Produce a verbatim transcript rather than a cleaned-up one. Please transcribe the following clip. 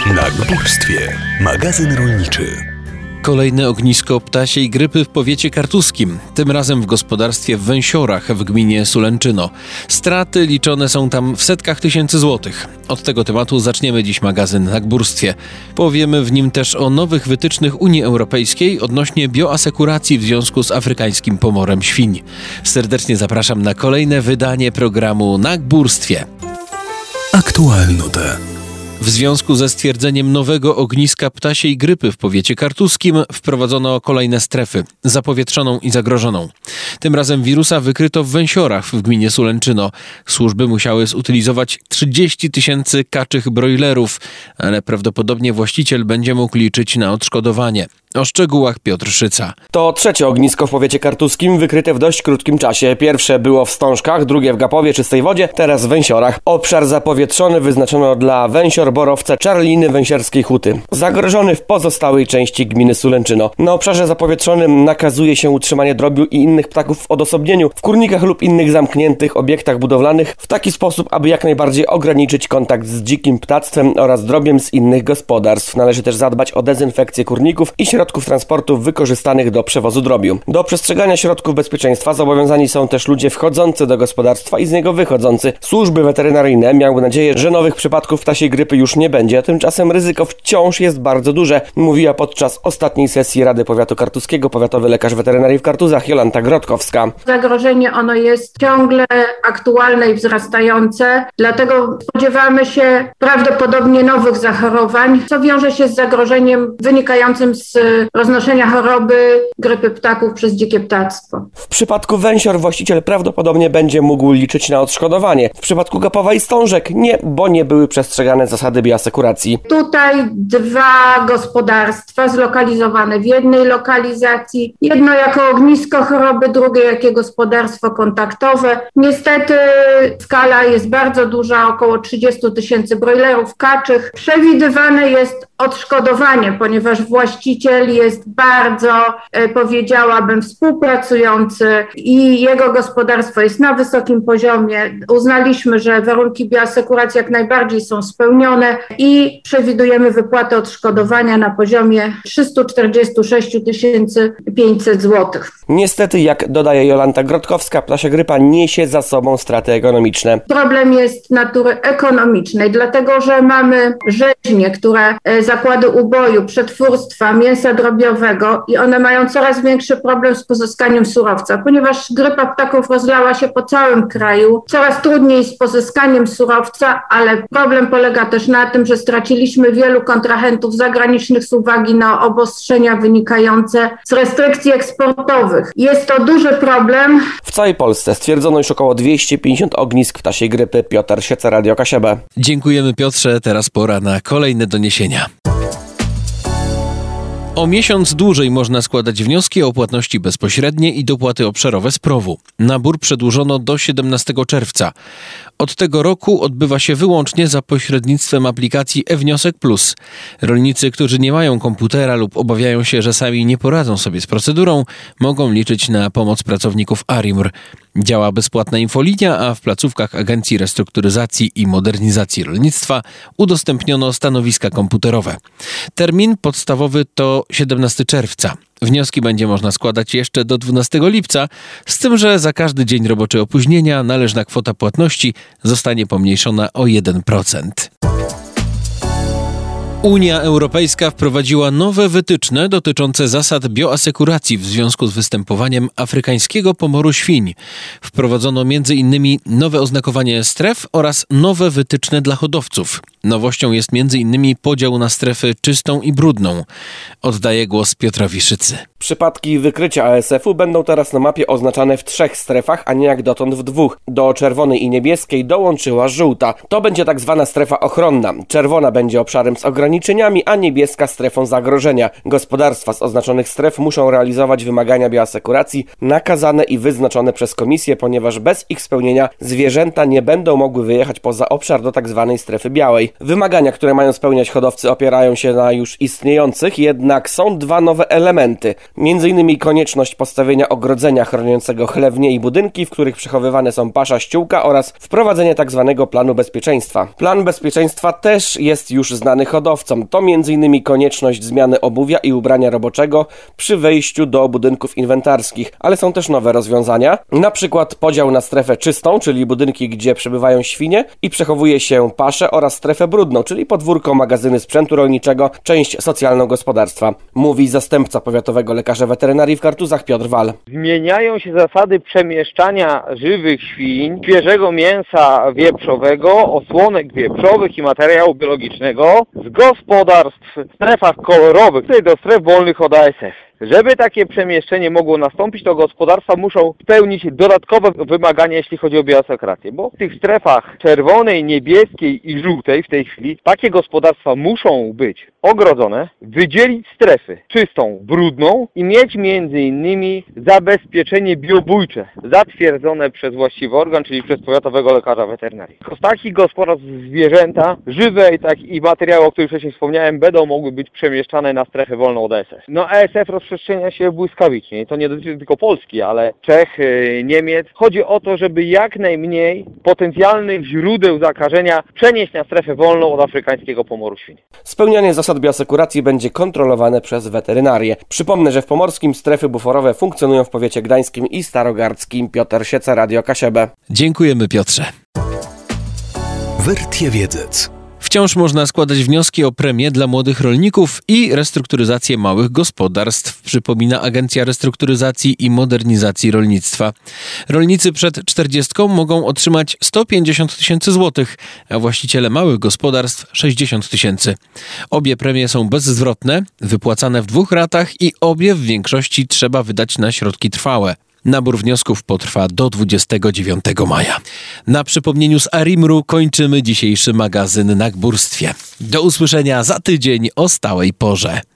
Na Górstwie. Magazyn rolniczy. Kolejne ognisko ptasiej grypy w powiecie kartuskim, tym razem w gospodarstwie w Węsiorach w gminie Sulęczyno. Straty liczone są tam w setkach tysięcy złotych. Od tego tematu zaczniemy dziś magazyn na Górstwie. Powiemy w nim też o nowych wytycznych Unii Europejskiej odnośnie bioasekuracji w związku z afrykańskim pomorem świń. Serdecznie zapraszam na kolejne wydanie programu na Górstwie. Aktualnote. W związku ze stwierdzeniem nowego ogniska ptasiej grypy w powiecie kartuskim wprowadzono kolejne strefy, zapowietrzoną i zagrożoną. Tym razem wirusa wykryto w Węsiorach w gminie Sulęczyno. Służby musiały zutylizować trzydzieści tysięcy kaczych brojlerów, ale prawdopodobnie właściciel będzie mógł liczyć na odszkodowanie. O szczegółach Piotr Szyca. To trzecie ognisko w powiecie kartuskim wykryte w dość krótkim czasie. Pierwsze było w Wstążkach, drugie w Gapowie, Czystej Wodzie, teraz w Węsiorach. Obszar zapowietrzony wyznaczono dla Węsior, Borowca, Czarliny, Węsierskiej Huty. Zagrożony w pozostałej części gminy Sulęczyno. Na obszarze zapowietrzonym nakazuje się utrzymanie drobiu i innych ptaków w odosobnieniu, w kurnikach lub innych zamkniętych obiektach budowlanych w taki sposób, aby jak najbardziej ograniczyć kontakt z dzikim ptactwem oraz drobiem z innych gospodarstw. Należy też zadbać o dezynfekcję kurników i środków transportu wykorzystanych do przewozu drobiu. Do przestrzegania środków bezpieczeństwa zobowiązani są też ludzie wchodzący do gospodarstwa i z niego wychodzący. Służby weterynaryjne miały nadzieję, że nowych przypadków ptasiej grypy już nie będzie, a tymczasem ryzyko wciąż jest bardzo duże, mówiła podczas ostatniej sesji Rady Powiatu Kartuskiego powiatowy lekarz weterynarii w Kartuzach Jolanta Grotkowska. Zagrożenie ono jest ciągle aktualne i wzrastające, dlatego spodziewamy się prawdopodobnie nowych zachorowań, co wiąże się z zagrożeniem wynikającym z roznoszenia choroby grypy ptaków przez dzikie ptactwo. W przypadku Węsior właściciel prawdopodobnie będzie mógł liczyć na odszkodowanie. W przypadku Gapowa i Wstążek nie, bo nie były przestrzegane zasady bioasekuracji. Tutaj dwa gospodarstwa zlokalizowane w jednej lokalizacji. Jedno jako ognisko choroby, drugie jako gospodarstwo kontaktowe. Niestety skala jest bardzo duża, około trzydzieści tysięcy brojlerów kaczych. Przewidywane jest odszkodowanie, ponieważ właściciel jest bardzo, powiedziałabym, współpracujący i jego gospodarstwo jest na wysokim poziomie. Uznaliśmy, że warunki bioasekuracji jak najbardziej są spełnione i przewidujemy wypłatę odszkodowania na poziomie trzysta czterdzieści sześć tysięcy pięćset złotych. Niestety, jak dodaje Jolanta Grotkowska, ptasia grypa niesie za sobą straty ekonomiczne. Problem jest natury ekonomicznej, dlatego że mamy rzeźnie, które zakłady uboju, przetwórstwa, mięsa drobiowego i one mają coraz większy problem z pozyskaniem surowca, ponieważ grypa ptaków rozlała się po całym kraju. Coraz trudniej z pozyskaniem surowca, ale problem polega też na tym, że straciliśmy wielu kontrahentów zagranicznych z uwagi na obostrzenia wynikające z restrykcji eksportowych. Jest to duży problem. W całej Polsce stwierdzono już około dwieście pięćdziesiąt ognisk ptasiej grypy. Piotr Szyca, Radio K S B. Dziękujemy, Piotrze. Teraz pora na kolejne doniesienia. O miesiąc dłużej można składać wnioski o płatności bezpośrednie i dopłaty obszarowe z P R O W-u. Nabór przedłużono do siedemnastego czerwca. Od tego roku odbywa się wyłącznie za pośrednictwem aplikacji e-Wniosek Plus. Rolnicy, którzy nie mają komputera lub obawiają się, że sami nie poradzą sobie z procedurą, mogą liczyć na pomoc pracowników ARiMR. Działa bezpłatna infolinia, a w placówkach Agencji Restrukturyzacji i Modernizacji Rolnictwa udostępniono stanowiska komputerowe. Termin podstawowy to siedemnastego czerwca. Wnioski będzie można składać jeszcze do dwunastego lipca, z tym, że za każdy dzień roboczy opóźnienia należna kwota płatności zostanie pomniejszona o jeden procent. Unia Europejska wprowadziła nowe wytyczne dotyczące zasad bioasekuracji w związku z występowaniem afrykańskiego pomoru świń. Wprowadzono między innymi nowe oznakowanie stref oraz nowe wytyczne dla hodowców. Nowością jest między innymi podział na strefy czystą i brudną. Oddaję głos Piotrowi Szycy. Przypadki wykrycia A S F-u będą teraz na mapie oznaczane w trzech strefach, a nie jak dotąd w dwóch. Do czerwonej i niebieskiej dołączyła żółta. To będzie tak zwana strefa ochronna. Czerwona będzie obszarem z ograniczeniami, a niebieska strefą zagrożenia. Gospodarstwa z oznaczonych stref muszą realizować wymagania bioasekuracji nakazane i wyznaczone przez komisję, ponieważ bez ich spełnienia zwierzęta nie będą mogły wyjechać poza obszar do tak zwanej strefy białej. Wymagania, które mają spełniać hodowcy, opierają się na już istniejących, jednak są dwa nowe elementy. Między innymi konieczność postawienia ogrodzenia chroniącego chlewnie i budynki, w których przechowywane są pasza, ściółka oraz wprowadzenie tzw. planu bezpieczeństwa. Plan bezpieczeństwa też jest już znany hodowcom. To między innymi konieczność zmiany obuwia i ubrania roboczego przy wejściu do budynków inwentarskich, ale są też nowe rozwiązania, na przykład podział na strefę czystą, czyli budynki, gdzie przebywają świnie i przechowuje się paszę, oraz strefę brudną, czyli podwórko, magazyny sprzętu rolniczego, część socjalną gospodarstwa, mówi zastępca powiatowego lekarza weterynarii w Kartuzach Piotr Wal. Zmieniają się zasady przemieszczania żywych świń, świeżego mięsa wieprzowego, osłonek wieprzowych i materiału biologicznego z gospodarstw w strefach kolorowych, tutaj do stref wolnych od A S F. Żeby takie przemieszczenie mogło nastąpić, to gospodarstwa muszą spełnić dodatkowe wymagania, jeśli chodzi o bioasekurację, bo w tych strefach czerwonej, niebieskiej i żółtej w tej chwili takie gospodarstwa muszą być ogrodzone, wydzielić strefy czystą, brudną i mieć między innymi zabezpieczenie biobójcze zatwierdzone przez właściwy organ, czyli przez powiatowego lekarza weterynarii. Z takich gospodarstw zwierzęta żywe i, tak, i materiały, o których wcześniej wspomniałem, będą mogły być przemieszczane na strefę wolną od A S F. No A S F rozprzestrzenia się błyskawicznie. To nie dotyczy tylko Polski, ale Czech, Niemiec. Chodzi o to, żeby jak najmniej potencjalnych źródeł zakażenia przenieść na strefę wolną od afrykańskiego pomoru świń. Spełnianie zasad bioasekuracji będzie kontrolowane przez weterynarię. Przypomnę, że w Pomorskim strefy buforowe funkcjonują w powiecie gdańskim i starogardzkim. Piotr Sieca, Radio K S B. Dziękujemy, Piotrze. Wertiewiedzec. Wciąż można składać wnioski o premie dla młodych rolników i restrukturyzację małych gospodarstw, przypomina Agencja Restrukturyzacji i Modernizacji Rolnictwa. Rolnicy przed czterdziestką mogą otrzymać sto pięćdziesiąt tysięcy złotych, a właściciele małych gospodarstw sześćdziesiąt tysięcy. Obie premie są bezzwrotne, wypłacane w dwóch ratach i obie w większości trzeba wydać na środki trwałe. Nabór wniosków potrwa do dwudziestego dziewiątego maja. Na przypomnieniu z Arimru kończymy dzisiejszy magazyn na górstwie. Do usłyszenia za tydzień o stałej porze.